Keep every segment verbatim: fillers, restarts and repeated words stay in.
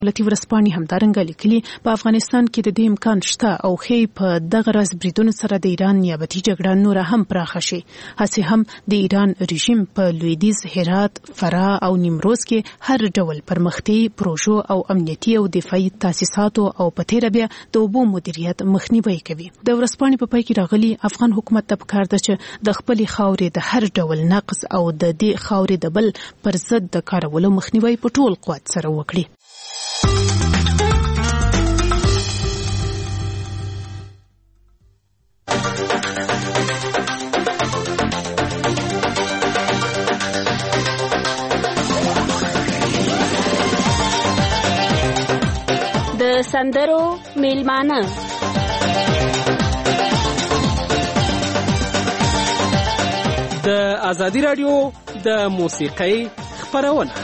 دولتي ورځپاڼې همدارنګه لیکلي په افغانستان کې د دې امکان شته او ښیي په دغه راز بریدونو سره د ایران نیابتي جګړه نوره هم پراخه شي. هسې هم د ایران رژیم په لویدیځ هرات، فراه او نیمروز کې هر ډول پرمختي پروژو او امنیتي او دفاعي تاسیساتو او په تیره بیا د اوبو مدیریت مخنیوي کوي. د ورځپاڼې په پای کې راغلي افغان حکومت ته پکار ده چې د خپلې خاورې د هر ډول نقض او د دې خاورې د بل پر ضد د کارولو مخنیوي په ټول قوت سره وکړي. د سندرو میلمانه د ازادي رادیو د موسیقۍ خپرونه.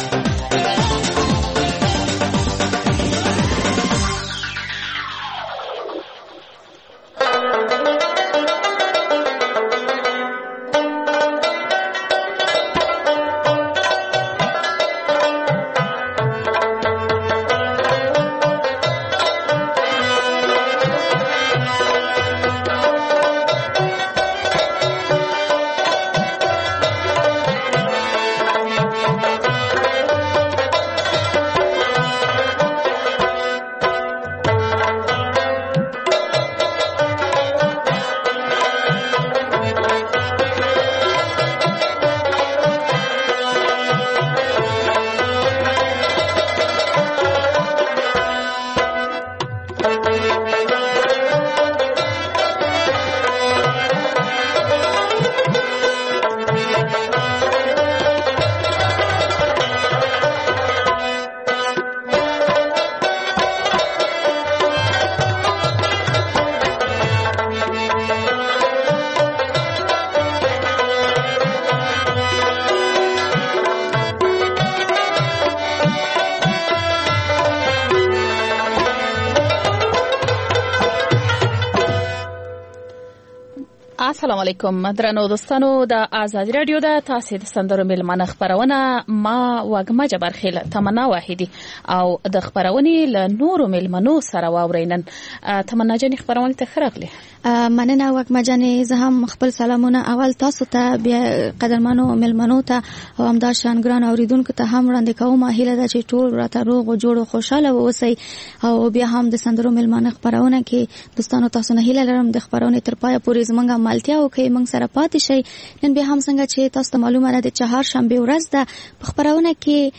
السلام علیکم درنو دوستانو، د آزادی رادیو د تاسو د سندرو میلمانه خبرونه ما وګما جبر خیل تمنا واحدی او د خبرونې له نورو میلمنو سره واورینن. تمنا جن خبرونه ته خراغله. مننه وګما جن، زه هم خپل سلامونه اول تاسو ته، بیا قدرمنو میلمنو ته او همدا شانګران اوریدونکو ته هم وړاندې کوم. هیله ده چې ټول راته روغ او جوړ او خوشاله اوسئ. او بیا هم د سندرو میلمانه خبرونه کې دوستانو تاسو نه هیله لرم د خبرونه تر پای پورې زمونږه مالتیا او کې موږ سره پاتې شي. نن به هم څنګه چې تاسو ته معلومه ده د چهار شنبه ورځ ده، په خبرونه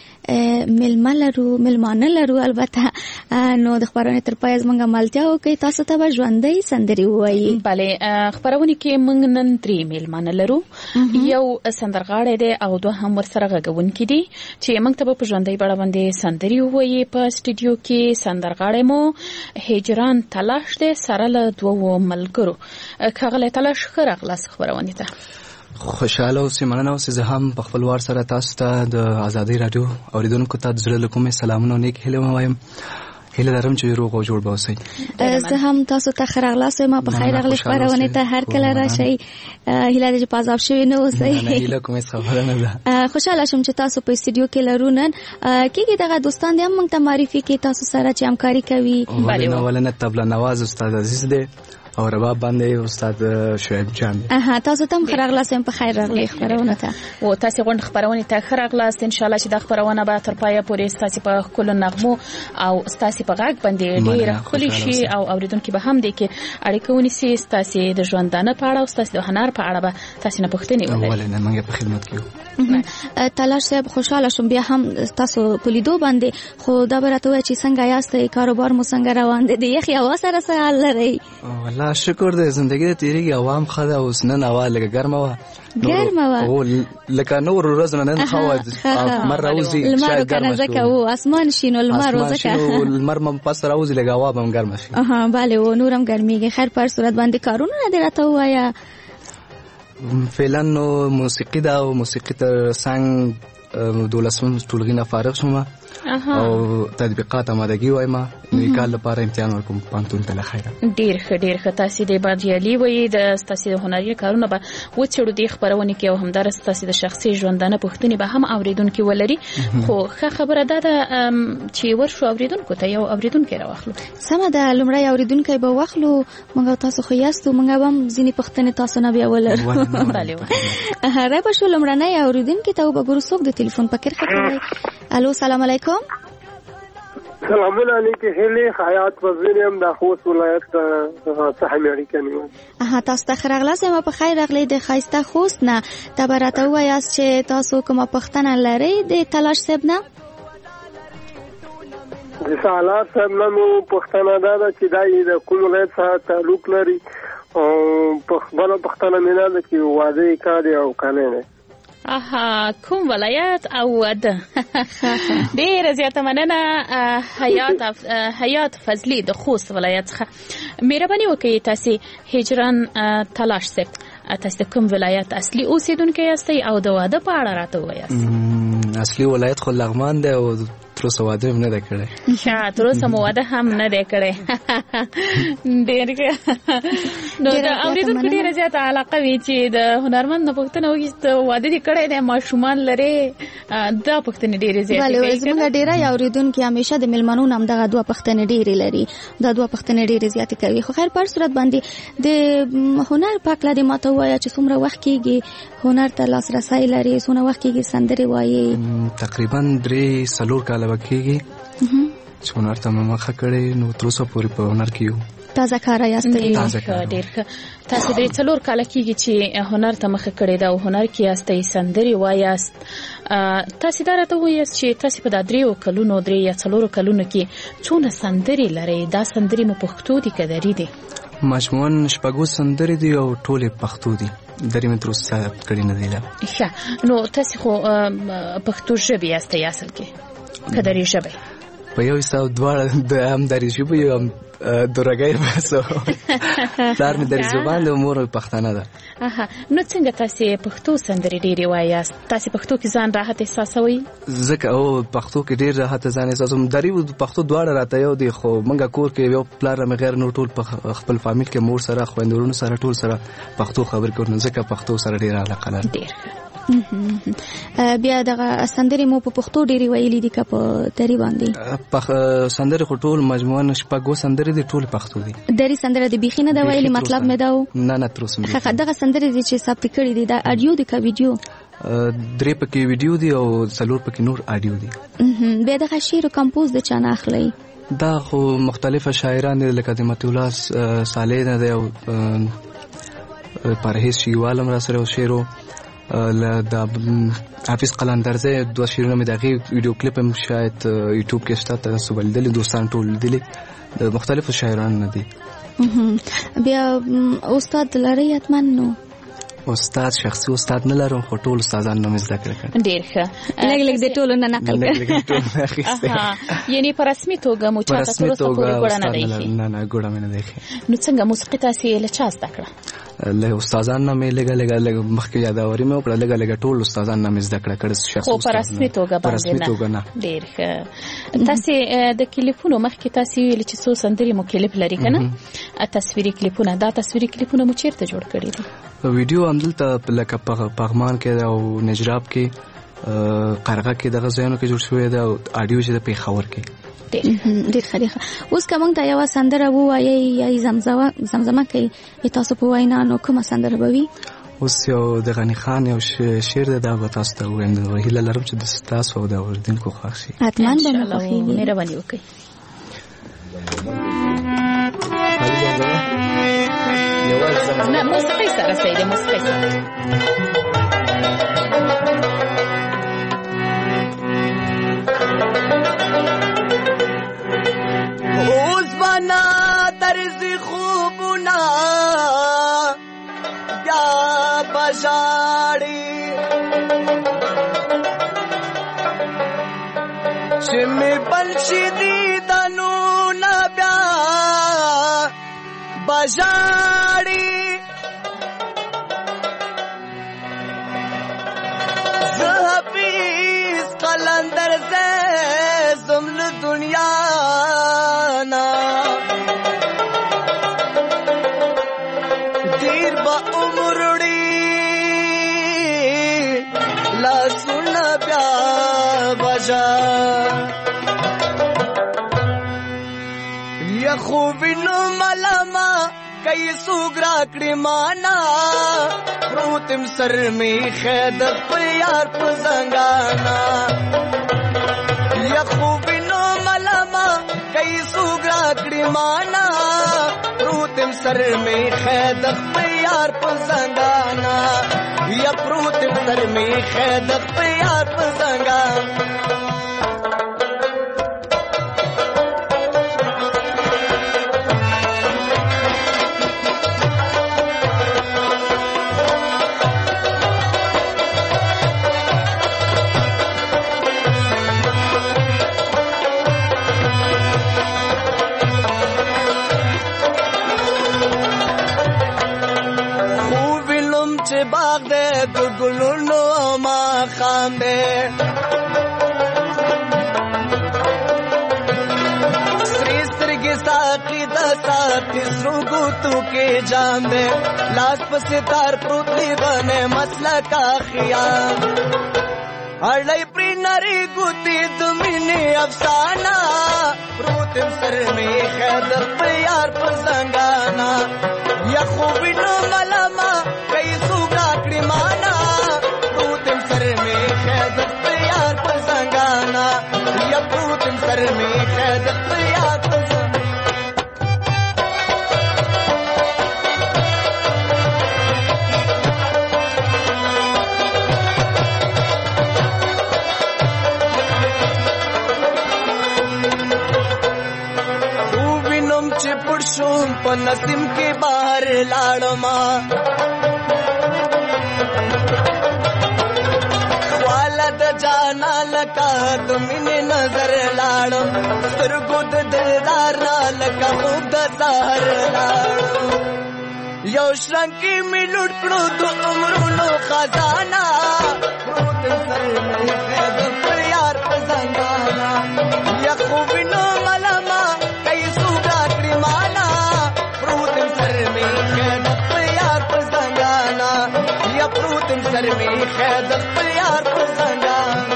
کې میلمه لرو میلمانه لرو البته. نو د خبرونه تر پای زمونږه مالتیا او کې تاسو ته ژوندۍ سندري وایي. بله، خبرونه کې موږ نن درې میلمانه لرو. یو سندرغاړی دی او دوه هم ورسره غږونکي دي چې موږ ته په ژوندۍ بڼه باندې سندري وایي. په سټوډیو کې سندرغاړی مو هجران تلاش دی سره له دوه ملګرو. کاغله تلاش خراغلاس خبرونه ته خوشاله او سیمانه او زه هم په خپل وار سره تاسو ته د آزادی رادیو اوریدونکو ته د زړه له کومې سلامونه او نیک هیله وایم. هیله لرم چې روغ او جوړ به اوسئ. زه هم تاسو ته خراغلاس ما په خیر راغلی خبرونه ته هر کله راشئ. هیله ده چې پازاب شوي نه اوسئ. نه هیله کومه خبره نه ده. خوشاله شم چې تاسو په استودیو کې لرو نن. کېږي دغه دوستان دې هم موږ ته معرفي کې تاسو سره چې همکاري کوي. بله، ولنه طبله نواز استاد عزیز دی او رباب باندې استاد شعیب جان. اها، تاسو ته خراغلاس په خیر راغلی خبرونه ته. او تاسو غوښتل خبرونه ته خراغلاس. ان شاء الله چې د خبرونه به تر پایه پورې تاسو په خپل نغمو او تاسو په غږ باندې ډیر خولي شي او اوریدونکو به هم دي کې اړیکه ونیسي تاسو د ژوندانه په اړه او تاسو د هنر په اړه به تاسو نه پوښتنه وکړئ. ولنه موږ په خدمت کې تلاش صاحب خوشاله شم بیا هم تاسو په لیدو باندې. خو دا برته چې څنګه یاست، کاروبار مو څنګه روان دي؟ د یخي هوا سره څه حال لري؟ والله شکر دې زندګی ته تیریږي. عوام خدا اوس نن هوا لګ ګرمه و ګرمه و او لکه نور ورځ نه نن هوا مر راوځي شاید ګرمه شي او اسمان شینو لمر وځکه او لمر مم پس راوځي لګ هوا هم ګرمه شي. اها bale و نورم ګرميږي. خیر پر صورت باندې کارونه نه درته وایا؟ فعلا نو موسیقي دا او موسیقي تر څنګ دولسم ټولګي نه فارغ شوم او تطبیقات آمادګي وایم نو کال لپاره امتحان ورکوم پانتون ته لخيره. ډیر ښه ډیر ښه تاسو د بریالي وي د تاسو د هنري کارونه به وڅېړو د خبرونه کې او همدار تاسو د شخصي ژوندانه پوښتنې به هم اوریدونکو ولري. خو ښه خبره ده چې ورشو اوریدونکو ته یو اوریدونکو راوخلو. سمه ده لمړی اوریدونکو به واخلو موږ تاسو خو یاستو موږ هم ځینې پوښتنې تاسو نه بیا ولرو. بله هغه به شو لمړنی اوریدونکو ته وګورو څوک د ټلیفون په کرخه کوي. الو سلام علیکم. سلامونه علیکم. هلي حیات وزیرم د خوست ولایت څخه امریکا نیو. اه تاسو ته خیرغلاس ما په خیر راغلی د خایسته خوست نه تبرته وایاست چې تاسو کومه پښتنه لري د تلاش صاحب نه. د سالار صاحب نه مو پښتنه ده چې دای د کوم ولایت سره تعلق لري او په خبره پښتنه نه ده چې واده کړي او کنه نه. اها کوم ولایت او واده. ډیر زیاته مننه حیات حیات فضلی د خوست ولایت څخه. مهرباني وکړئ تاسو هجران تلاش صاحب تاسو کوم ولایت اصلي اوسیدونکو یاستئ او د واده په اړه راته وایاست. اصلي ولایت خو لغمان دی او تر اوسه واده هم نه دی کړی. ښه تر اوسه مو واده هم نه دی کړی. ډېر نو د اوریدونکو ډېره زیاته علاقه وي چې د هنرمند نه پوښتنه وکړي چې واده دې کړی دی ماشومان لري دا پوښتنې ډېرې زیاتې کوي. بله زموږ ډېری اوریدونکي همیشه د میلمنو نه همدغه دوه پوښتنې ډېرې لري دا دوه پوښتنې ډېرې زیاتې کوي. خو خیر په هر صورت باندې د هنر په هکله دې ماته ووایه چې څومره وخت کېږي هنر ته لاسرسی لري څومره وخت کېږي سندرې وایي. تقریبا درې څلور کاله به کېږي چې هنر ته مې مخه کړې نو تر اوسه پورې په هنر کې یو تازه کاره یاستئ. ډېر ښه تاسو درې څلور کاله کېږي چې هنر ته مخه کړې ده او هنر کې یاستئ سندرې وایاست. تاسو دا راته وایاست چې تاسو په دا دریو کلونو درې یا څلورو کلونو کې څونه سندرې لرئ دا سندرې مو پښتو دي که دري دي؟ مجموعاً شپږو سندرې دي او ټولې پښتو دي. درې مې تر اوسه کړې نه دي. ښه نو تاسو خو پښتو ژبې یاستئ اصل کې که دري ژبې؟ په یو حساب دواړه د هم دري ژبې یو هم دورګۍ بسو پلار مې دري زبان دی او مور مې پښتانه ده. اها نو څنګه تاسو پښتو سندرې ډېرې وایاست؟ تاسو پښتو کې ځان راحت احساسوئ؟ ځکه او پښتو کې ډېر راحت ځان احساسوم. دري او پښتو دواړه راته یو دي خو موږ کور کې یو پلار مې غیر نور ټول خپل فامیل کې مور سره خویندورونو سره ټول سره پښتو خبرې کوو ځکه پښتو سره ډېر علاقه لرم. ډېر بیا دغه سندرې مو په پښتو ډېرې ویلي دي که په دري باندې؟ سندرې خو ټول مجموعاً شپږو سندرې دي ټول پښتو دي. دري سندره د بیخي نه دا ویلي مطلب مې دا و؟ نه نه تر اوسه ښه دغه سندرې دي چې ثبت کړي دي دا اډیو دي که ویډیو؟ درې پکې ویډیو دي او څلور پکې نور اډیو دي. بیا دغه شعر او کمپوز د چا نه اخلئ؟ دا خو مختلفه شاعران دي لکه د مطیع الله صالح نه دی او پرهیز شیوال هم را سره او شعر د حافظ قلندرزه دوه شعرونه مې دغه ویډیو کلیپ هم شاید یوټیوب کې شته تاسو ولدل دوستان ټول لیدل د مختلفو شاعرانو نه دي. بیا استاد لري حتما؟ نو استاد شخصي استاد نه لرم خو ټول استادان نوم زده کړم. ډېر ښه لګ لګ د ټولو نه نقل کړ. یعنی په رسمي توګه مو چاته تر اوسه پورې ګوړه نه دی؟ نه نه ګوړه مې نه دی. نو څنګه موسیقي تاسو له چا زده کړه؟ له استادان نه مې لګا لګا لګ مخکې یادوري مې وکړه لګا لګا ټول استادان نه مې زده کړه کړ شخصي خو په رسمي توګه باندې نه. ډېر ښه تاسو د کلیپونو مخکې تاسو ویل چې څو سندرې مو کلیپ لري کنه تصویري کلیپونه دا تصویري کلیپونه مو چیرته جوړ کړی دي؟ ویډیو همدلته لکه پغمان کې او نجراب کې قرغه کې دغه ځایونو کې جوړ شوی دی او اډیو چې د پیښور کې. ډېر ښه. اوس که موږ ته یوه سندره ووایئ یا زمزمه کوي تاسو په وینا نو کومه سندره به وي؟ اوس یو د غني خان یو شعر دی دا به تاسو ته ووایم هیله لرم چې د تاسو او د اوریدونکو خوښ شي. حتما به مو خوښیږي. مهرباني وکړئ. نه موسیقي سره صحیح دی موسیقي سره. طرز خوبنا بیا بجاڑی شمی بلشی دیدنو نا بیا بجاڑی زہبی زنګانا دیر با عمرړي لا سن بیا بجا یا خوبینو ملما کئی سوګرا کړي مانا پروتم سر می خید پیار په زنګانا یا خوبینو ملما کئی سوګرا کړي مانا پروتم سر می خید پیار په زنګانا یا پروتم سر می خید پیار په زنګانا باغ دے دو گلونو ما خام دے سری سترگی ساقی دا ساقی سروگو تو کے جام دے لاس پسیتار پروتلی غنے مسئلہ کا خیام اڑائی پری ناری گوتی دمینی افسانہ پروتم سر میں خید پیار پزنگانا یا خوبینو ملما کئی سوگا کڑی مانا پروتم سر میں خید پیار پزنگانا یا پروتم سر میں خید پیار پزنگانا شوم په نسیم کې بهر لاړما خالد جانا لکه د مینې نظر لاړم سترګو د دلدار را لکه خوب د سحر لاړم یو شرنګي مې لوټ کړو د عمرونو خزانه پروت سر مې د پیار په زنګانا یا خوبینو ملما کئی سوګا کړي مانا پروتم سر میں خید پیار پر زنگانا یا پروتم سر میں خید پیار پر زنگانا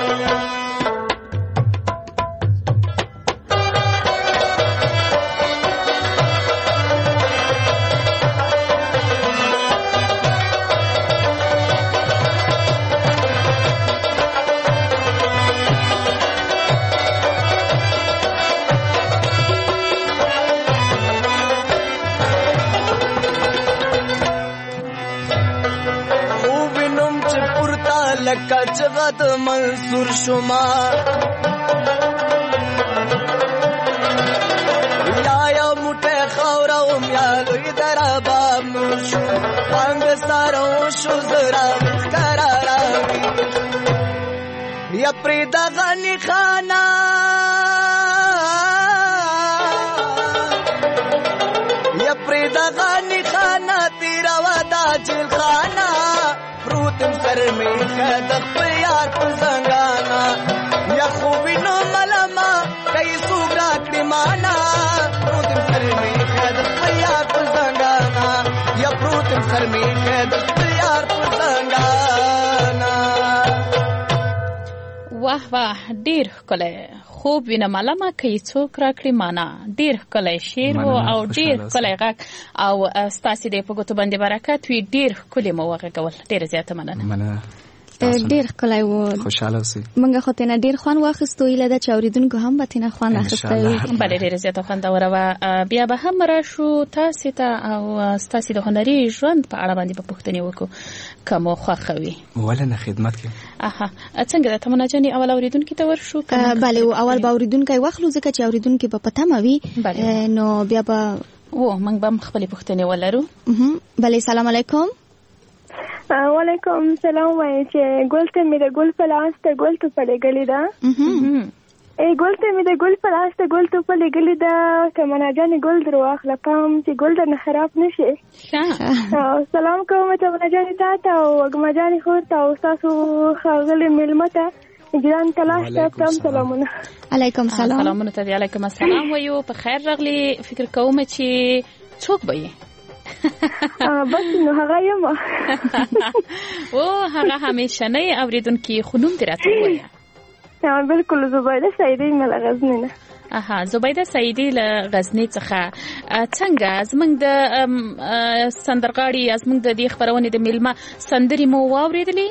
لکه چغد منصور شما یا یا موټه خاورم یا لوی درباب نور شو پنګ سارو شو زرا قرارا یا پریدا غنی خانا یا پریدا غنی خانا تیرا ودا جل خانا پروتم سر میں خید پیار پر زنگانا یا خوبینو ملما کئی سوگرا کڑی مانا پروتم سر میں خید پیار پر زنگانا یا پروتم سر میں خید پیار پر زنگانا واه واه ډیر ښکلی خوب وینه ملمه کوي څوک راکړي معنا ډیر ښکلی شعر و او ډیر ښکلی غږ او ستاسې د په ګوتو باندې برکت وي ډیر ښکلي مو وغږول ډیره زیاته مننه ډیر ښکلی و خوشحاله اوسئ موږ خو ترنه ډیر خوند واخیستو هیله ده چې اورېدونکو هم به ترنه خوند اخیستی وي بلې ډیره زیاته خوندوره وه بیا به هم راشو تاسې ته او ستاسې د هنري ژوند په اړه باندې به پوښتنې وکړو که مو خوښه وي ولې نه خدمت کې اها څنګه ده تمنا جانې اول اورېدونکي ته ورشو بلې اول به اورېدونکی واخلو ځکه چې اورېدونکي به په تمه وي نو بیا به و موږ به هم خپلې پوښتنې ولرو بلې سلام علیکم وعلیکم سلام وایي چې ګل ته مې د ګل په لاس ته ګل توپه لېږلې ده ای ګل ته مې د ګل په لاس ته ګل توپه لېږلې ده که منا جانې ګل در واخله پام چې ګل درنه خراب نه شي سلام کوم ته منا جانې تا ته او وږمه جانې خور ته او ستاسو ښاغلي مېلمه ته ګران تلاش ته تم سلامونه. علیکم سلام. سلامونه ته علیکم السلام ویو. په خیر راغلی. فکر کوم چې څوک به یې؟ بس نو هغه یم. او هغه همیشنۍ اوریدونکي خو نوم دې راته ووایه. بالکل زبیده سعیدی مې له غزني نه. اها زبیده سعیدی له غزني څخه. څنګه زمونږ د سندرغاړي زمونږ د دې خبرونې د میلمه سندرې مو واورېدلې؟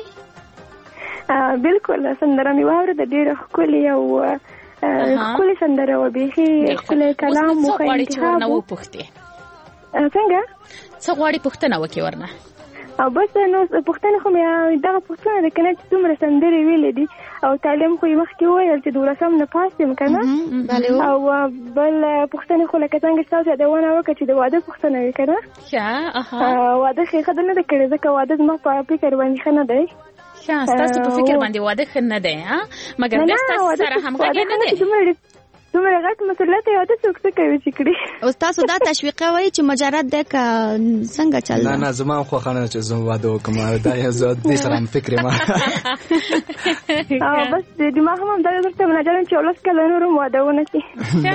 بالکل سندره مې واورېده. ډېره ښکلې او ښکلې سندره وه. بیخي ښکلی کلام و. څه غواړې چې ورنه وپوښتې؟ څنګه؟ څه غواړې پوښتنه وکړې ورنه؟ او بس نو پوښتنه خو مې دغه پوښتنه ده که نه چې څومره سندرې ویلې دي او تعلیم خو یې مخکې وویل چې دولسم نه پاس یم که نه. او بل پوښتنې خو لکه څنګه چې تاسو یادونه وکړه چې د واده پوښتنه وي که نه. واده ښې ښه نه ده کړې ځکه واده زما په فکر باندې ښه نه دی. ستاسو په فکر باندې واده ښه نه دی مګر بیا ستاسو سره همغږی نه دی. دومره غټ مسؤلیت یې واده څوک څه کوي چې کړي. او تاسو دا تشویقه وایي چې مجرد دی که څنګه چل نه نه زما هم خوښه نه ده چې زه واده وکړم. دا یې زه دې سره هم فکر یم. بس دماغ هم همدغه درته مناجر یم چې اولس کله نور هم واده ونه کړي.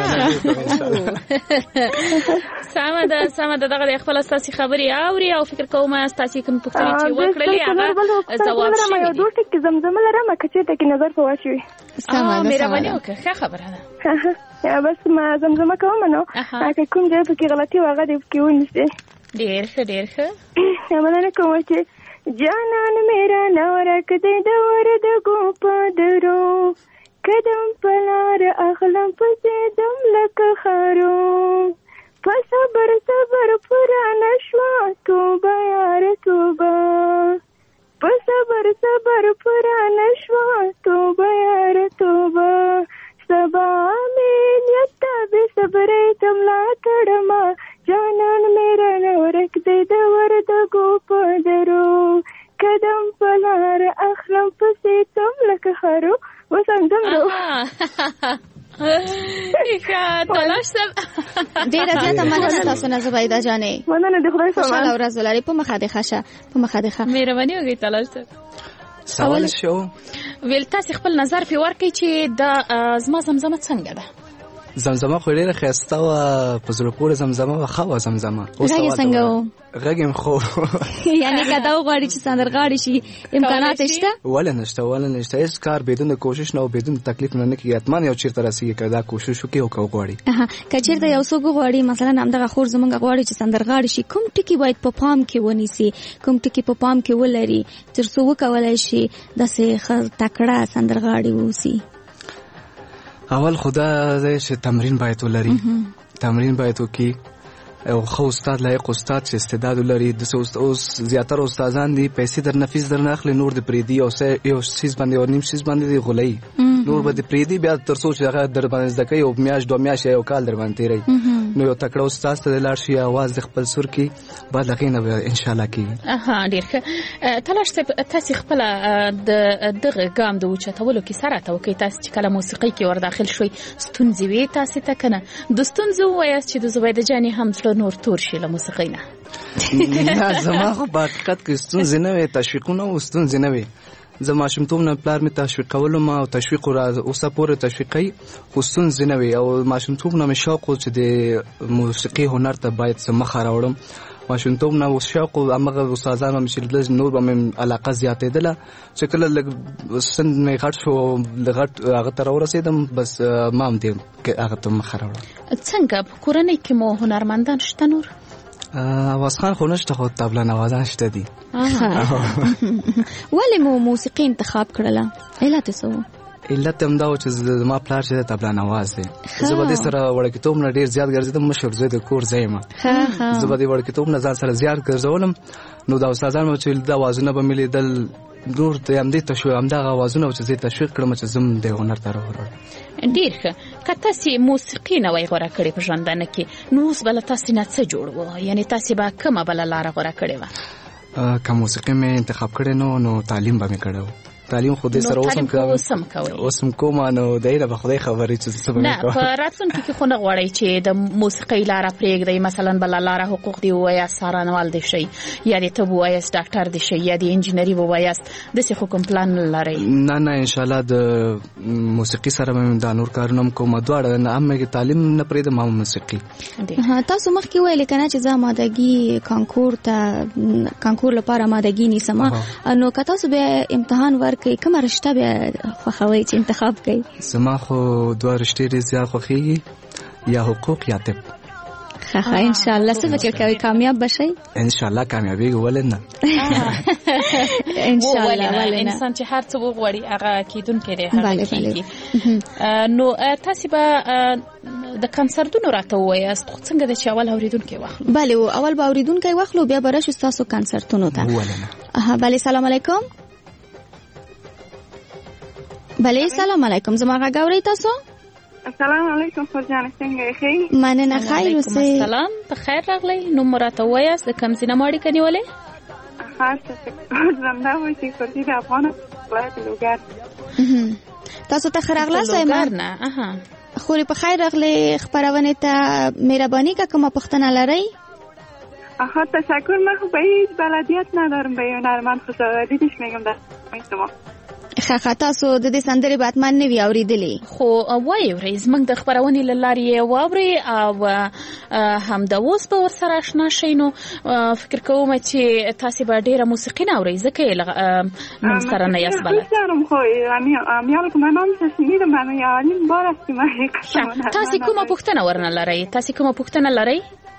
سمه ده سمه ده. دغه خپله ستاسې خبرې اوري او فکر کوم ستاسې کوم پوښتنې چې وکړلې هغه ځواب شوي دي. یو دوست کې زمزمه لرم که چېرته کې نظر په واچوي. مهرباني وکړه. ښه خبره ده. بس ما زمزمه کوم نو که کوم ځای پکې غلطي و هغه دې پکې ونیسئ. ډېر ښه ډېر ښه. مننه کوم چې جانان میرا نورک دې د وردګو په درو قدم په لار اخلم پسې دم لکه خارو په صبر صبر پرانه شوه توبه یار توبه په صبر صبر پرانه شوه توبه یار توبه سبا مې نیت به صبرې تملا کړما جانان میرا نورک دې د وردګو په درو قدم په لار اخلم پسې تم لکه خارو. اوس همدم رو تلاش سم. ډېره زیاته مننه تاسو نه زبیده جانې. مننه د خدای سامان. خوشحاله ورځ ولرئ. په مخه دې ښه شه. په مخه دې ښه. مهرباني وکړئ. تلاش سم. سوال شو ویل تاسې خپل نظر پې ورکړئ چې دا زما زمزمه څنګه ده؟ زمزمه خو ډېره ښایسته وه. په زړه پورې زمزمه وه. ښه وه زمزمه. غږ یې څنګه و؟ غږ یې خو یعنې که دا وغواړي چې سندرغاړي شي امکانات یې شته؟ ولې نشته ولې نشته. هېڅ کار بدون کوشش نه او بدون تکلیف نه نه کېږي. حتما یو چېرته رسېږي که دا کوشش وکړي او که وغواړي. که چېرته یو څوک وغواړي مثلا همدغه خور زموږ غواړي چې سندرغاړي شي کوم ټکي باید په پام کې ونیسي کوم ټکي په پام کې ولري تر څو وکولی شي داسې ښه تکړه سندرغاړي واوسي؟ اول خدا دی چې تمرین باید ولري. تمرین باید وکړي او ښه استاد لایق استاد چې استعداد ولري. داسې اوس زیاتره استادان دي پیسې در نفیس در نه اخلي نور دې پرېږدي یو څیز باندې او نیم څیز باندې دې غولوي نور به دې پرېږدي بیا تر څو چې هغه در باندې زده کوي یو میاشت دوه میاشتې یو کال در باندې تېروي. نو یو تکړه استاد ته لاړ شي اواز د خپل سور کې بعد هغې نه به انشاءالله کېږي. ډېر ښه. تلاش صاحب تاسې خپله د دغه ګام د اوچتولو کیسه راته وکړئ. تاسې چې کله موسیقۍ کې ور داخل شوئ ستونزې وې تاسې ته که نه؟ د ستونزو ووایاست چې د زبیده جانې هم زړه نور تور شي له موسیقۍ نه؟ نه زما خو په حقیقت کې ستونزې نه وې تشویقونه و ستونزې نه وې. زه ماشومتوب نه پلار مې تشویقولم او تشویق اوسه پورې تشویقوي خو ستونزې نه وې. او ماشومتوب نه مې شوق و چې د موسیقي هنر ته باید څه مخه راوړم. ماشومتوب نه اوس شوق و همغه استادان مې چې لیدل نور به مې علاقه زیاتېدله چې کله لږ سن مې غټ شو غټ هغه ته راورسېدم بس ما هم دې هغه ته مخه راوړم. څنګه په کورنۍ کې مو هنرمندان شته نور؟ آواز خان خو نشته خو طبله نوازان شته دي. ولې مو موسیقي انتخاب کړله؟ علت یې څه و؟ علت هم دا و چې زما پلار چې طبله نواز دی. زه به دې سره وړکتوب نه ډېر زیات ګرځېدم. مشر زوی د کور زه یم. زه به دې وړکتوب نه ځان سره زیات ګرځولم. نو دا استادان مو چې دا اوازونه به مې لیدل نور د همدې تشویق همدغه اوازونه و چې زه تشویق کړم چې زه د هنر ته راوړم. ډېر ښه. که تاسې موسیقي نه وای غوره کړې په ژوندانه کې نو اوس به له تاسې نه څه جوړ و؟ یعنې تاسې به کومه بله لاره غوره کړې وه؟ که موسیقي مې انتخاب کړې نو نو تعلیم به مې کړی و. تعلیم خو دې سره اوسم کوي اوسم کوم نو دایره به خدای خبرې چې څه نه په راتلونکي کې خو نه غواړي چې د موسیقۍ لاره پرېږدي مثلا بل لاره حقوق دی وایي سارانوال دي شي یا د طب وایي ډاکټر دي شي یا د انجینری وایي د څه حکم پلان لري نه نه ان شاء الله د موسیقي سره مې د نور کارونه کوم دواړه نه هم تعلیم نه پرې د ما موسیقي تاسو مخکې ویل کنه چې زه مادګي کانکور ته کانکور لپاره مادګي نیسم نو که تاسو به امتحان ورکړئ کومه رشته به خوښوئ چې انتخاب کړئ زما خو دوه رشتې ډېرې زیات خوښېږي یا حقوق یا طب ښه ان شاء الله څه فکر کوئ کامیاب بشئ ان شاء الله کامیابېږو ولې نه ان شاء الله ولې نه انسان چې هر څه وغواړي هغه کیدونکی دی هغه کیږي نو تاسو به د کنسرتونو راته ووایاست خو څنګه د چې اول اوریدونکی واخلو بله اول به اوریدونکی واخلو بیا به راشو ستاسو کنسرتونو ته بله سلام علیکم بله سلام علیکم زما غږ اورئ تاسو السلام علیکم فرجانه څنګه یې مننه خیر اوسئ سلام په خیر راغلی نوم راته ووایاست د کوم ځای نه مو اړیکه نیولې زنده وایي چې فرجي د افغان ولایت لوګر تاسو ته ښه راغلاست وایم خورې په خیر راغلی خپرونې ته مهرباني که کومه پوښتنه لرئ آها تشکر من خب به هیچ بلدیت ندارم به این هنرمند خوشاوردیش میگم در شما خاخه تاسو د دې سندرې به حتما نه وي اورېدلې خو وایي ورځ موږ د خپرونې له لارې واورئ او همدا اوس به ورسره اشنا شئ نو فکر کوم چې تاسې به ډېره موسیقي نه اورئ ځکه یې موږ سره نه یاست بلد تاسې کومه پوښتنه ورنه لرئ تاسې کومه پوښتنه لرئ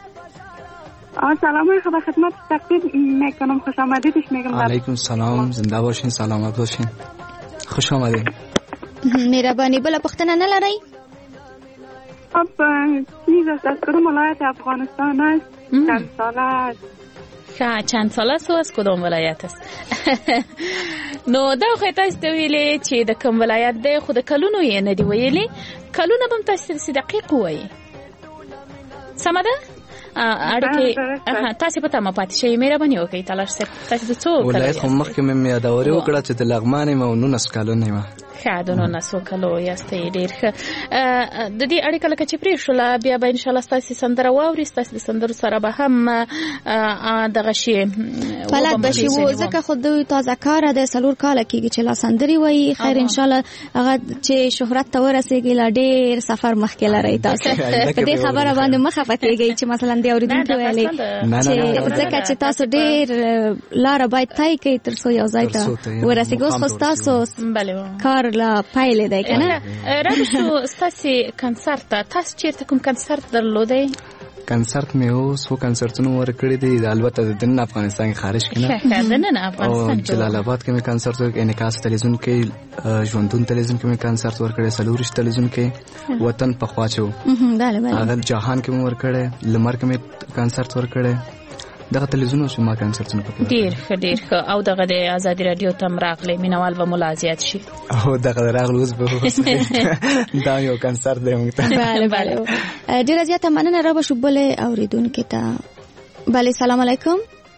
سلام خدا خدمت تقدیم میکنم خوش آمدیدش میگم علیکم سلام زنده باشین سلامت باشین خوش آمدید مهربانی بله پوښتنه نه لرئ اب چیز است از کدام ولایت افغانستان است چند ساله است ښه چند ساله است از کدام ولایت است نو دا خو تاسو ته ویلې چې د کوم ولایت دی خو د کلونو یې نه دی ویلې کلونه به تاسو ته دقیق وایي سمه ده اړیکې تاسو په تمه پاتې شئ مهرباني وکړئ تلاش تاسو د څو ولایت خو مخکې مې یادوري وکړه چې د لغمان یم او نولس کلونه یم ښه د نولسو کلو یاستئ ډېر ښه د دې اړیکه لکه چې پرېښوله بیا به انشاءالله ستاسې سندره واوري ستاسې د سندرو سره به هم دغه شي بلد بشي ځکه خو دوی تازه کاره دی څلور کاله کېږي چې لا سندرې وایي خیر انشاءالله هغه چې شهرت ته ورسېږي لا ډېر سفر مخکې لرئ تاسو په دې خبره باندې مه خفه کېږئ چې مثلا دې اورېدونکي ویلې چې ځکه چې تاسو ډېر لاره باید طی کړئ تر څو یو ځای ته ورسېږئ اوس خو ستاسو کار لا پایلې دی که نه راوشو ستاسې کنسرت ته تاسو چېرته کوم کنسرت درلودی کنسرت مې اوس څو کنسرتونه ورکړي دي البته د دننه افغانستان کې خارج کې نه دننه افغانستان کې جلال آباد کې مې کنسرت ورکړی انعکاس تلویزیون کې ژوندون تلویزیون کې مې کنسرت ورکړی څلورش تلویزیون کې وطن پخوا چې و هغه جهان کې مې ورکړی لمر کې مې کنسرت ورکړی دغه تلویزیون چې ما کنسرتونه پکې ډېر ښه ډېر ښه او دغه د ازادي رادیو ته هم راغلی مینوال به مو لا زیات شي او دغه راغلی اوس به دا یو کنسرت دی موږ ته بله بله ډېره زیاته مننه را به شو بلې اورېدونکي ته بله سلام علیکم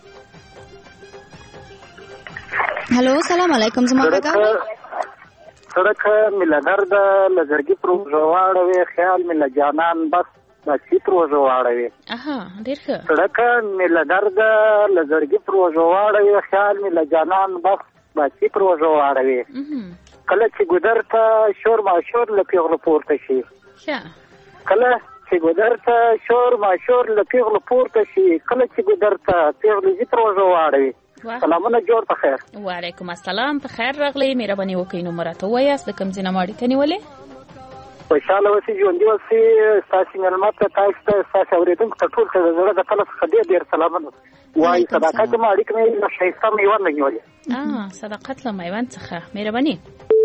هلو سلام علیکم زما غږ اورئ سړک مې له درده له زړګي پروژه واړوې خیال مې له جانان بس بچی پروژه واړوي اها ډېر ښه سړک مې له درده له زړګي پروژه واړوي خیال مې له جانان بس بچی پروژه واړوي کله چې ګودر ته شور ماشور له پیغلو پورته شي کله چې ګودر ته شور ماشور له پیغلو پورته شي کله چې ګودر ته پیغلو زی پروژه واړوي سلامونه جوړ په خیر وعلیکم السلام په خیر راغلی مهرباني وکړئ نو مراته وایاست د کوم ځای نه مو اړیکه نیولې خوشحاله اوسئ ژوندي اوسئ ستاسې مېلمه ته تاسو ته ستاسې اورېدونکو ته ټول ته د زړه د تله څخه ډېر ډېر سلامونه وایي صداقت زما اړیکه مې له ښایسته میوند نه نیولې صداقت له میوند څخه مهرباني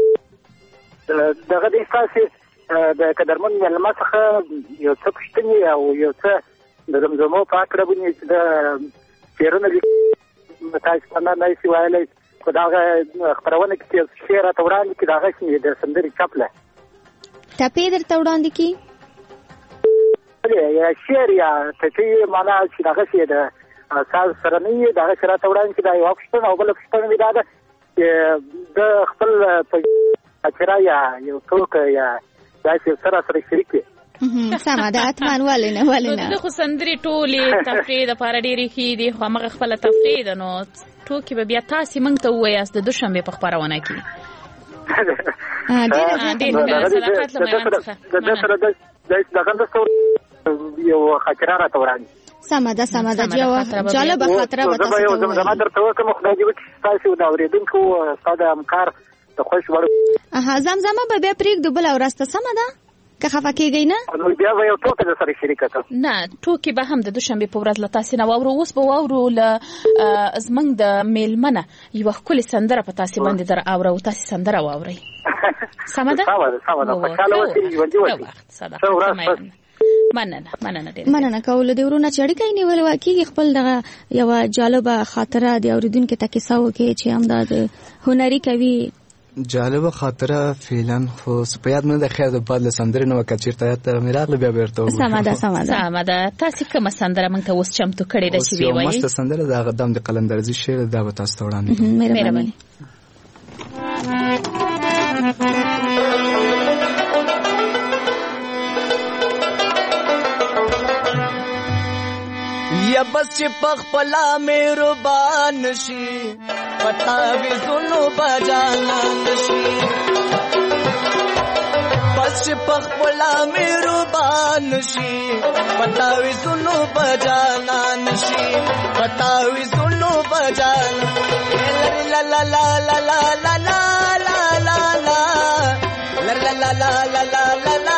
دغه د ستاسې د قدرمن مېلمه څخه یو څه پوښتنې او یو څه د زمزمو په هکله باندې چې د شعرونه لیکي تاسو ته نه شي ویلی خو د هغه خپرونه کې چې یو شعر راته وړاندې کړي د هغه شمې د سندرې چپله ټپې درته وړاندې کړي یا شعر یا ټپې معنا چې دغه شی د ساز سره نه وي د هغه شی راته وړاندې کړي دا یوه پوښتنه او بله پوښتنه مې دا ده د خپل اچرا یا یو څوک یا داسې سره سره شریک وي. سمه ده اتمان ولې نه ولې نه. د خو سندرې ټولې تفریح دپاره ډېرې ښې دي خو همغه خپله تفریح ده نو ټوکې به بیا تاسې موږ ته ووایاست د دوشنبې په خپرونه کې. یو خاطره راته وړاندې. سمه ده سمه ده جالبه خاطره به تاسو ته ووایم. زما درته وکړم خدای دې وکړي ستاسو د اورېدونکو ستا د همکار د خوښ وړ. زمزمه به بیا پرېږدو بله ورځ ته سمه ده که خفه کېږئ نه بیا به یو ټوکه در سره شریکه کړم. نه ټوکې به هم د دوشنبې په ورځ له تاسې نه واورو. اوس به واورو له زموږ د میلمه نه یوه ښکلې سندره په تاسې باندې در اورو تاسې سندره واورئ. سمه ده مننه مننه ډېر مننه کوله د ورونه چې اړیکه یې نیول واکېږي خپل دغه یوه جالبه خاطره د اورېدونکي ته کیسه وکړي چې همدا د هنري کوي جالبه خاطره فعلا خو په یاد مې د خیر د بعد له سندرې نه وکړ چېرته یاد ته مې راغله بیا بېرته وګورم. سمه ده سمه ده سمه ده. تاسې کومه سندره موږ ته اوس چمتو کړې ده چې ویې وایي؟ اوس یو مسته سندره د هغه دم د قلندرزي شعر دا به تاسو ته وړاندې کړم. مهرباني. یا بس چې پخپلا مهربان شي پتا وی زونو بجانان شي بس چې پخپلا مهربان شي پتا وی زونو بجانان شي پتا وی زونو بجان لا لا لا لا لا لا لا لا لا لا لا لا لا لا لا لا لا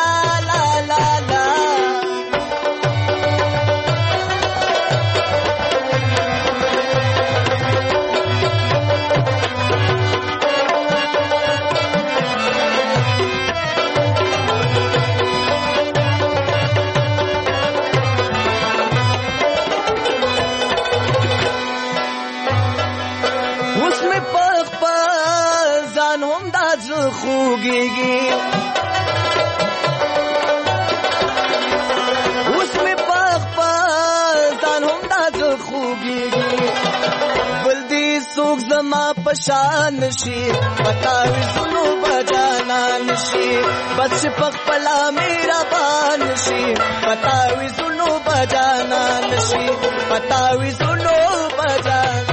خوږیږي اوس مې پخ پخ ځان هم دا خوږیږي بل دې څوک زما په شان شي پتاوي زونو بجانان شي بس چې پخپلا مهربان شي پتاوي زونو بجانان شي پتاوي زونو بجانان.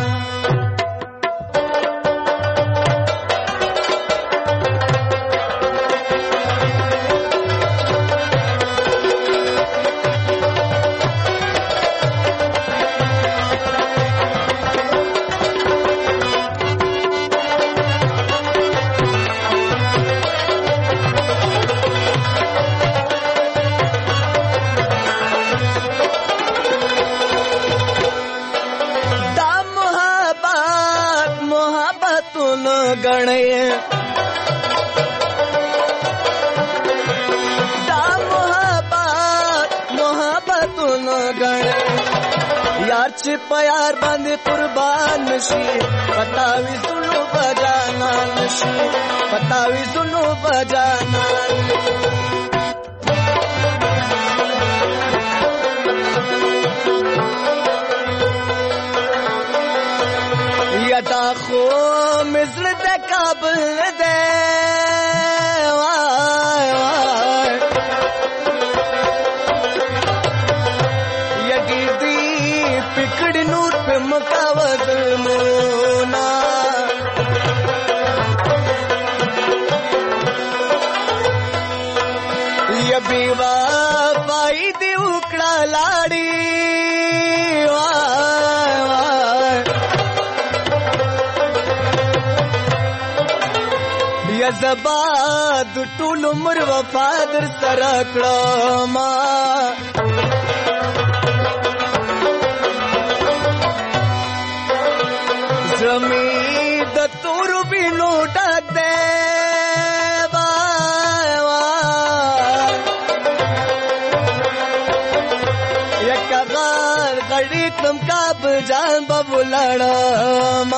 गणय दा मोहब्बत मोहब्बतुन गणय यार चे प्यार बांधे कुर्बान शी पतावी सुनो बजानान शी पतावी सुनो बजानान यदा खो मिस्र दे काबल दे यगी दी पिकड़ नूर पे मकावत मोना ये बीवा पाई दी उकड़ा लाड़ी زباد ټول عمر وفادر سره کړم زمي د تور بینو ډک دی یک غار غړي کم کاب جان ببلړم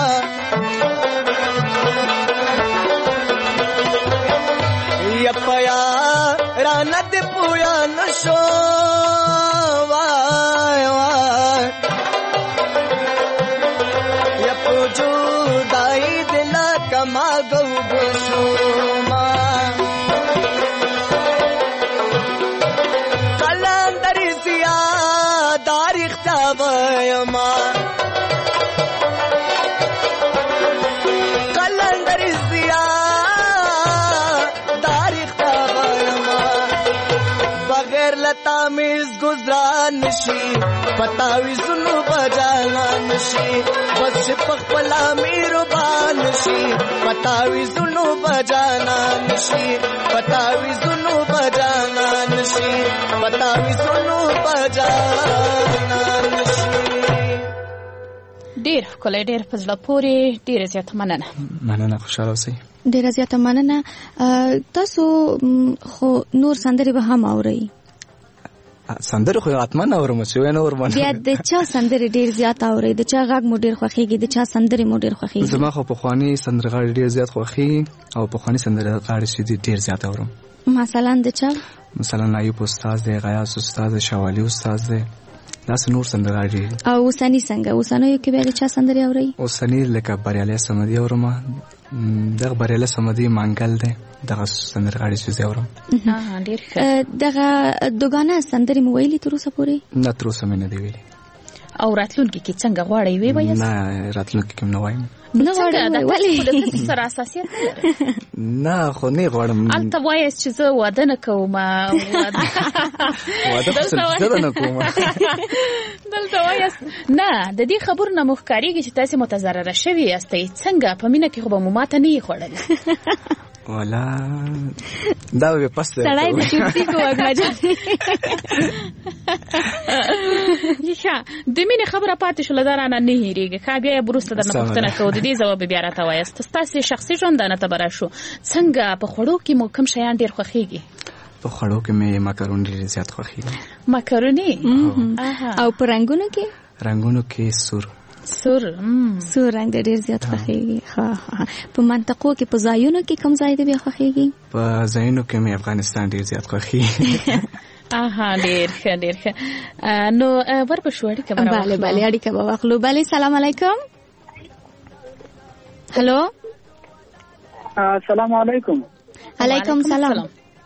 پیا رانا دې پویا نشو وای وای یا پوجو دای دې وایم قلندر زیا تاریخ تا وایم بغیر لتا میز گزران نشي پتاوی زنو بجانا نشي بس پخپلا میرو بان نشي پتاوی زنو بجانا نشي پتاوی زنو بجانا نشي پتاوی زنو بجانا نشي. ډیر کله ډیر په زړه پورې ډیر زیاته مننه مننه خوشاله اوسئ ډیر زیاته مننه. تاسو خو نور سندرې به هم اورئ؟ سندرې خو حتما اورم چې وای نه اورم. بیا د چا سندرې ډیر زیات اورئ؟ د چا غږ مو ډیر خوښیږي؟ د چا سندرې مو ډیر خوښیږي؟ زما خو پخواني سندرغاړي ډیر زیات خوښیږي او پخواني سندرغاړي چې ډیر زیات اورم. مثلا د چا؟ مثلا ایوب استاد دی، غیاث استاد، شوالی استاد دی، داسې نور سندرغاړي. او اوسني څنګه؟ اوسنیو کې بیا د چا سندرې اورئ؟ اوسني لکه بریالي صمدي اورم. دغه بریالي صمدي مانګل دی، دغه سندرغاړي چې زه اورم. ها ډیر ښه. دغه دوګانه سندرې مو ویلي تر اوسه پورې؟ نه تر اوسه مې نه دی ویلي. او راتلونکي کې څنګه غواړئ وی وایاست؟ نه راتلونکي کې نه وایم. نه غواړم ولې د سره اساسیت نه خو نه غواړم. البته وایاست چې زه واده نه کوم. واده واده نه کوم. دلته وایاست نه د دې خبر نه مخکاريږي چې تاسو متضرره شوي یاستئ. څنګه په مینه کې خو به مو ماته نه خوړل؟ ولا دا به پس سړی د چوپتي کوه مجا. یا د مینې خبره پاتې شو لدارانه نه هېریږي. کا بیا بروسته درنه پوښتنه کوو د دې ځواب بیا راته وایاست. ستاسو شخصي ژوندانه ته برا شو څنګه په خوړو کې مو کوم شیان ډیر خوښیږي؟ په خوړو کې مې ماکاروني ډیر زیات خوښیږي. ماکاروني او په رنگونو کې؟ رنگونو کې سور سور سور رنگ ډیر زیات خوښیږي. ها ها. په منطقو کې په ځایونو کې کوم ځای دی بیا خوښیږي؟ په ځایونو کې مې افغانستان ډیر زیات خوښیږي. آها ډیر ښه ډیر ښه. نو ورپښو اړیکه به راوخلو. بله بله اړیکه به واخلو. بله سلام علیکم. هلو السلام علیکم. علیکم سلام.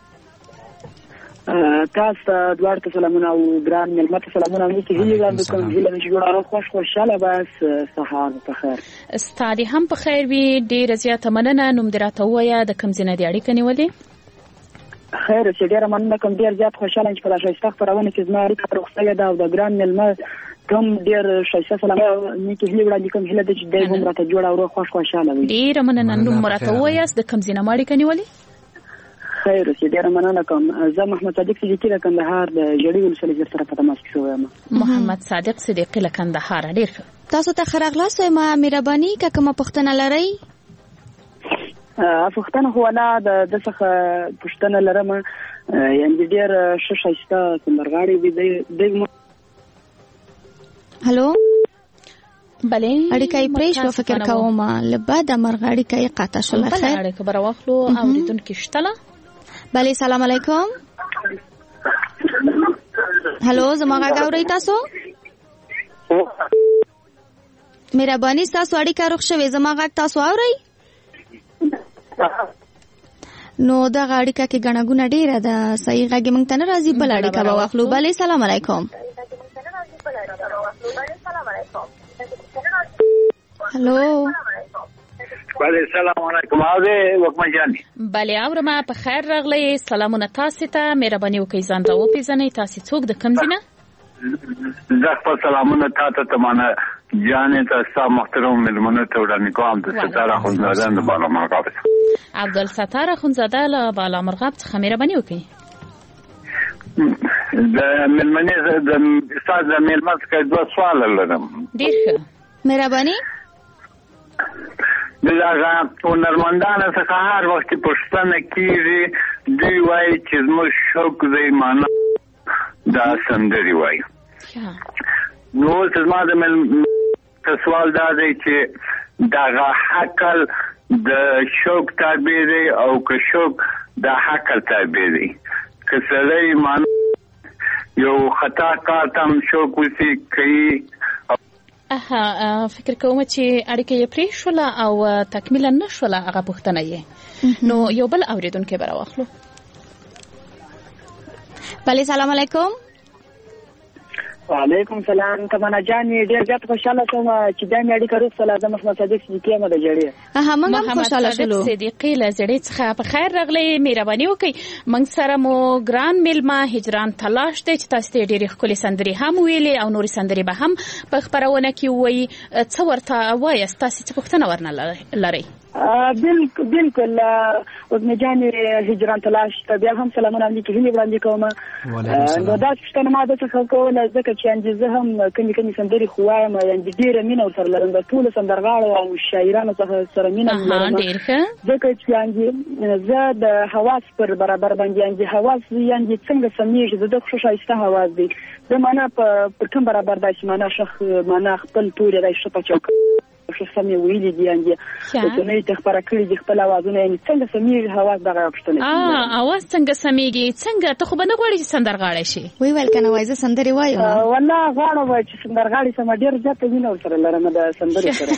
تاسو دوار ته سلامونه او ګران ملمت سلامونه مې ته هیله لرم کوم هیله مې جوړه خوش خوشاله بس سهار په خیر. ستاسو هم په خیر وي. ډیر زیاته مننه. نوم دراته وایا د کوم ځای دی اړیکه نیولې؟ خیر چې ډیر مننه کوم ډیر زیات خوشاله چې په شایسته خبرونه کې زما اړیکه پرخصه ده او د ګران ملمت کوم ډیر شایسته سلامونه مې ته هیله وړاندې کوم هیله د چې دای هم راته جوړه او خوش خوشاله وي. ډیر مننه. نوم مراته وایا د کوم ځای اړیکه نیولې؟ خیر چې ډیر مننه کوم. زه محمد صادق صدیقی له کندهار د جړی ولسوالۍ سره په تماس کې شوم. محمد صادق صدیقی له کندهار. ډیر ښه. تاسو ته خراغلاس ما مهرباني کا کومه پوښتنه لرئ؟ پوښتنه خو نه د دغه پوښتنه لرم. یعنی ډیر ښه شایسته سندرغاړي دی د هلو بله اړیکه یې پرې شو. فکر کوم لبا د مرغاړي کې قطع شول. خیر اړیکه به راوخلو. اوریدونکو شته؟ بله سلام علیکم. هلو زما غږ اورئ تاسو؟ مهرباني تاسو اړیکه روښ شوې. زما غږ تاسو اورئ؟ نو دا اړیکه کې غڼه ګونه ډیره ده. صحیح غږ مونږ ته نه راځي. بل اړیکه به واخلو. بله سلام علیکم. هلو بله سلام علیکم. اوه وکمه جان. بله اورم. په خیر راغلی. سلامونه تاسو ته. مهرباني وکړئ ځان را وپېژنئ. تاسو څوک د کوم ځای نه؟ زه خپل سلامونه تاسو ته مانه جانې تاسو محترم ملمنو ته وړاندې کوم. د ستاره خونزاده د بالامرغاب. عبدالستار خونزاده له بالامرغاب څخه. مهرباني وکړئ. د ملمنې د استاد د ملمت کې دوه سوال لرم. ډیر ښه. مهرباني. دغه هنرمندانو څخه هر وخت پوښتنه کیږي دوی وایي چې زموږ شوق دی معنا دا سندري وایي. نو زما د مل سوال دا دی چې دغه حقل د شوق تابع دی او که شوق د حقل تابع دی. که سړی معنا یو خطا کار تم شوق وسی کوي. اها فکر کوم چې اړیکه یې پرې شوله او تکمیلا نشوله هغه پوښتنه یې. نو یو بل اوریدونکو به راوخلو. بله سلام علیکم. وعلیکم سلام تمنا جان ډیر زیات خوشاله شوم چې دا مې اړیکه روغ سره د محمد صدیق صدیقی مده جوړې ها موږ هم خوشاله شولو صدیقی لزړې څخه په خیر راغلی مهرباني وکړئ موږ سره مو ګران میلمه هجران تلاش دی چې تاسو ډېرې ښکلې سندرې هم ویلې او نورې سندرې به هم په خپرونه کې وایي څه ورته وایاست تاسو څه پوښتنه ورنه لرئ بالکل بالکل وزمه جان هجران تلاش ته بیا هم سلامونه لیکي هلي وړاندې کوم نو دا څه ما د څه کوله ځکه چې انځ زه هم کمی کمی سندري خوایم یعنی ډیره مینه سره لرم د ټول سندرغاړو او شاعرانو څخه سره مینه لرم ځکه چې انځ زه د حواس پر برابر باندې انځ حواس یعنی څنګه سمېږي زه د خوشو شایسته حواس دي د معنا په کوم برابر داسې معنا شخ معنا خپل توري دای شپه چوک شو سمې ویلې دي انځ ته نه ته خبره کړې دي خپل اوازونه یعنی څنګه سمېږي حواس دغه پښتنه اه اواز څنګه سمېږي څنګه ته خو به نه غواړې چې سندرغاړی شي وی ویل کنه وای زه سندري وایم والله غواړم چې سندرغاړی سم ډیر ځته وینم سره لرم د سندري سره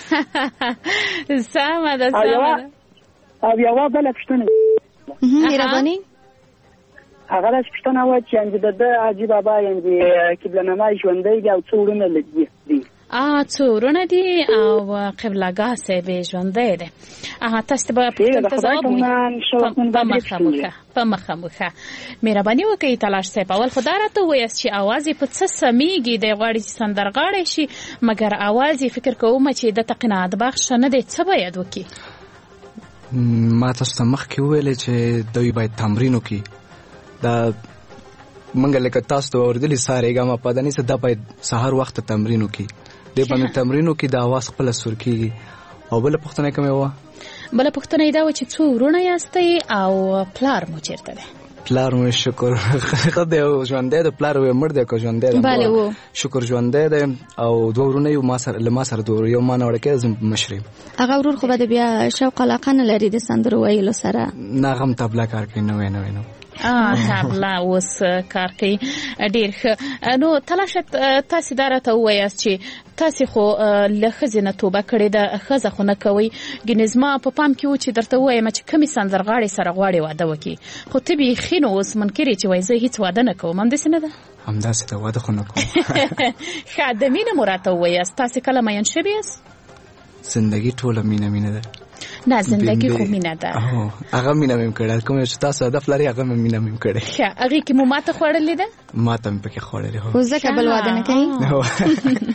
سم ده سم او یو بل پښتنه مهرباني هغه د پښتنه و چې انځ د حاجی بابا یعنی قبله نمای ژوندۍ او څورونه لګي دي ا څورونه دي او قبلهګاه سه ژوندۍ ده اه تاسو به په تاسو په مخه په مخه مهرباني وکړئ تلاش صاحب اول خدای راته وایست چې आवाज په څه سمېږي د غواړي سندرغاړی شي مګر आवाज فکر کوم چې د تقنعات بخش نه دی څه باید وکړي ما تاسو مخ کې ویل چې دوی باید تمرین وکړي دا منګه لکه تاسو ته اوردلی ساره ګما پدانی څه د باید سحر وخت تمرین وکړي د باندې تمرینو کې د आवाज خپل سور کیږي او بل پښتنه کومه و بل پښتنه دا و چې څو ورونه یاستئ او پلار مو چیرته ده پلار مو شکر خدای او ژوندې ده پلار و مړ ده کو ژوندې ده bale و شکر ژوندې ده او دوه ورونه یو ما سره لما سره دوه یو ما نه وړکه زم مشري هغه ورور خو به بیا شوق علاقه نه لري د سندرو ویلو سره نغم تبلا کار کوي نو نه نه اه تابلا اوس کار کوي ډیر نو تلاشت تاسو درته وایاست چې تاسو خو له خزینه توبه کړې ده خزه خو نه کوي ګنزما په پام کې و چې درته وایم چې کمی سندرغاړي سره غواړي واده وکي خو ته به خینو اوس منکرې چې وای زه هیڅ واده نه کوم هم دسنه ده هم داسې ته واده خو نه کوم خادمینه مراته وایاست تاسو کله مین شبیاست زندگی ټوله مینه مینه ده نه زندگی خو مینه ده او هغه مینه مم کړه کوم چې تاسو هدف لري هغه مینه مم کړه ښه هغه کې مو ماته خوړلې ده ماته مې پکې خوړلې هو خو ځکه بل واده نه کوي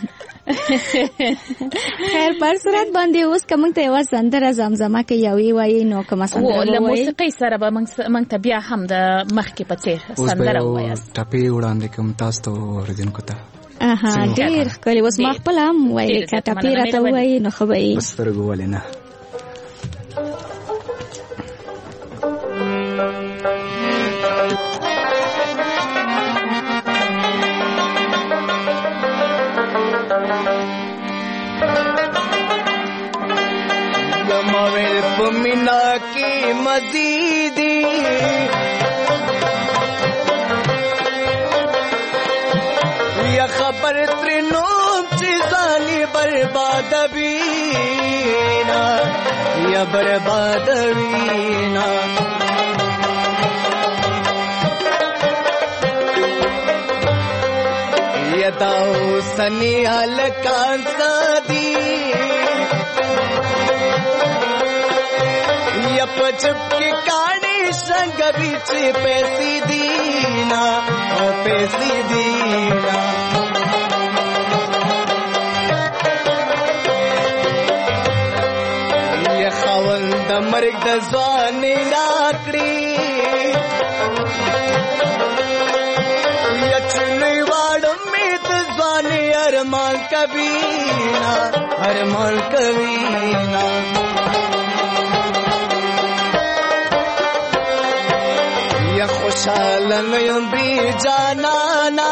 خیر پر صورت باندې اوس کوم ته یو سندره زمزمه کوي یو وایي نو کوم سندره وایي له موسیقي سره به موږ ته بیا هم د مخکې په څیر سندره وایاست ټاپي وړاندې کوم تاسو ته اوریدونکو ته اها ډیر ښکلي اوس ما خپل هم وایي کټه پیرته وایي نو خو به سترګو ولې نه गमावेल पमिना की मजीदी या खबर त्रिनो चिजानी बर्बाद बीना या बर्बाद बीना यदाओ सनियाल कांसा दी चुपकी कानी संग बीच पैसी दीना ओ पैसी दीना ये खवल द मर्ग द ज़वानी लाकड़ी ये चुनी वाड़ में द ज़वानी अरमान कबीना अरमान कबीना खुशालन भी जाना ना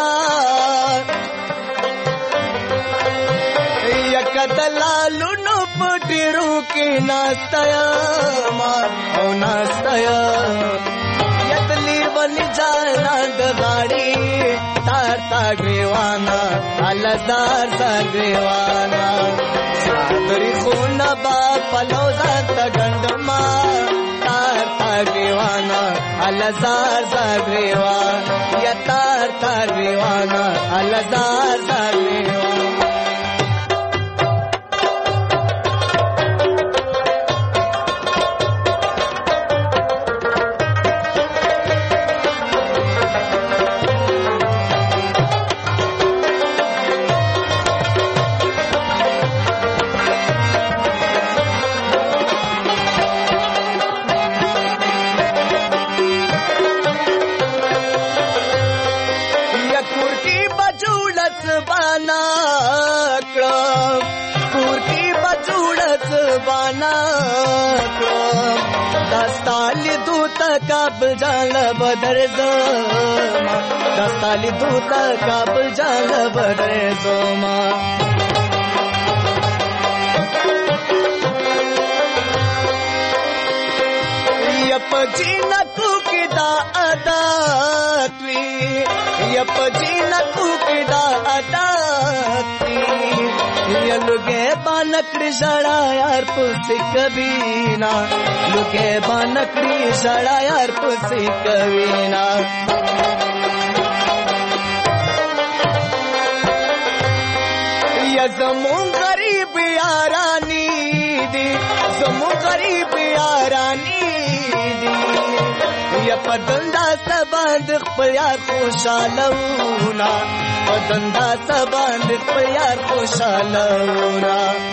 यकदलालु नो पटिरू की नास्तया मार ओ नास्तया यतली बनी जाना दगाड़ी तार तागेवाना अलदार तागेवाना सादरी खून बा पलोजा तगंडमा तार तार گریوانا الزار زار گریوان یا تار تار گریوانا الزار زار گریوان दस्ताली दूत काबल जाल बदर जोमा दस्ताली दूत काबल जाल बदर जोमा यप जीना कुकिदा अदात्वी यप जीना कुकिदा अदात्वी लुगे बानकड़ी सड़ा यार पुसी कबीना लुगे बानकड़ी सड़ा यार पुसी कबीना या जमू गरीब यारानी दी जमू गरीब यारानी दी या पदंदा सबंद यार खुशालूना पदंदा सबंद यार खुशालूना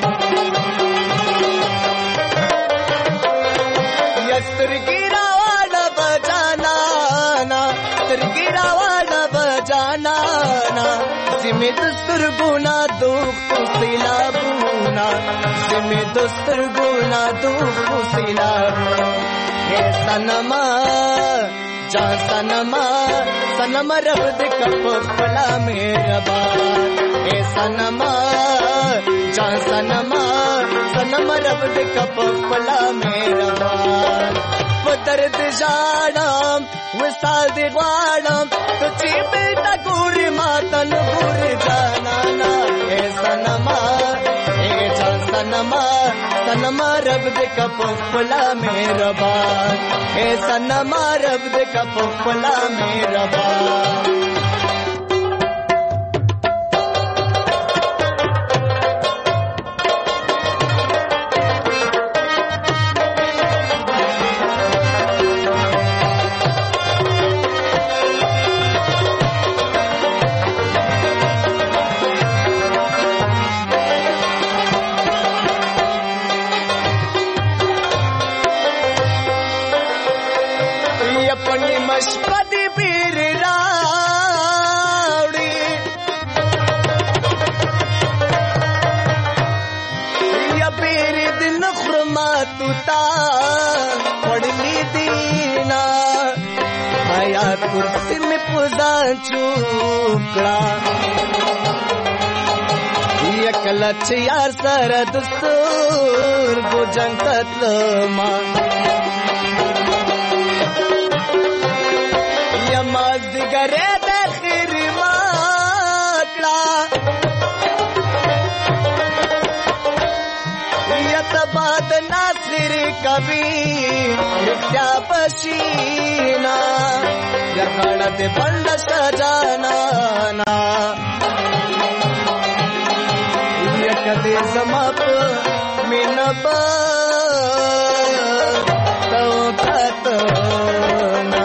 यस्तर गिरावाड़ा बजाना ना तर गिरावाड़ा बजाना ना जिमे दुस्तर गुना दुख तुसिला बुना जिमे दुस्तर गुना दुख तुसिला हे सनमा जा सनमा सनमा रब दे कपला मेरा बार हे सनमा जा सनमा सनमा रब दे कपला मेरा बार वो दर्द जाड़म विसाल दे वाड़म तो चीपे तकुरी मातन बुर जाना ना हे सनमा हे जा सनमा सनमा रब दे कपला मेरा बार हे सनमा रब दे कपला मेरा बार मशपदी पीर रावड़ी या पीर दिन खुरमा तुता पड़ली दीना आया कुर्सी में पुजा चुकड़ा ये कलच यार सर दस्तूर बुजन तत्मा करे बखिर माकड़ा यतबाद नासिर कभी क्या पसीना यखड़त बंद सजाना ना यकदे समप मिनबा तो खतना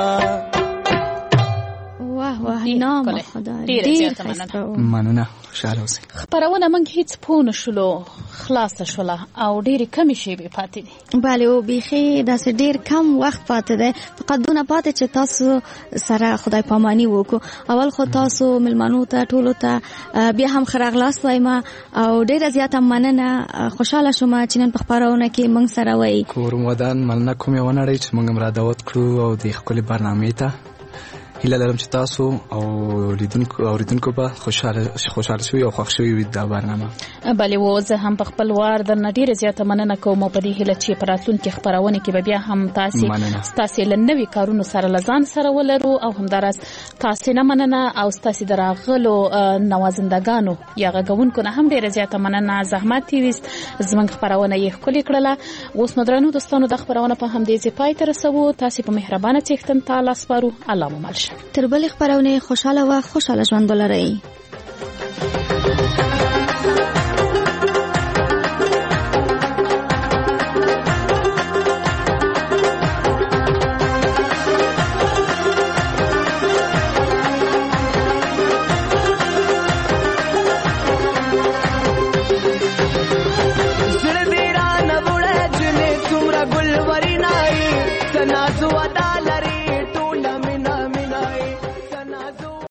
ډیر مننه خوشاله اوسئ. خبرونه موږ هیڅ پوه نشولو خلاص شوله او ډېرې کمې شیبې پاتې دي. بله او بیخي داسې ډېر کم وخت پاتې دی فقط دونه پاتې چې تاسو سره خدای پاماني وکړو. اول خو تاسو ملمنو ته ټولو ته بیا هم ښه راغلاست وایم او ډېره زیاته مننه. خوشحاله شوم چې نن په خپرونه کې موږ سره وئ. کور ودان مننه کوم یې ونړئ چې موږ هم را دعوت کړو او د ښکلې برنامې ته هیله لرم چې تاسو او لیدونکو اوریدونکو به خوشاله خوشاله شوي او خوښ شوي وي دا برنامه. بلې و زه هم په خپل وار درنه ډیره زیاته مننه کوم په دې هیله چې په راتلونکي خبرونه کې به بیا هم تاسو تاسو له نوي کارونو سره لزان سره ولرو او همدارس تاسو نه مننه او تاسو دراغلو نوازندگانو یا غږونکو نه هم ډیره زیاته مننه زحمت ویست زمونږ خبرونه یې خولي کړله. اوس نو درنو دوستانو د خبرونه په هم دې ځای پای ته رسوو. تاسو په مهربانه څښتن تعالی سپارو. الله مو مل شه. تر بل خبرونه خوشاله و خوشاله ژوند ولرئ.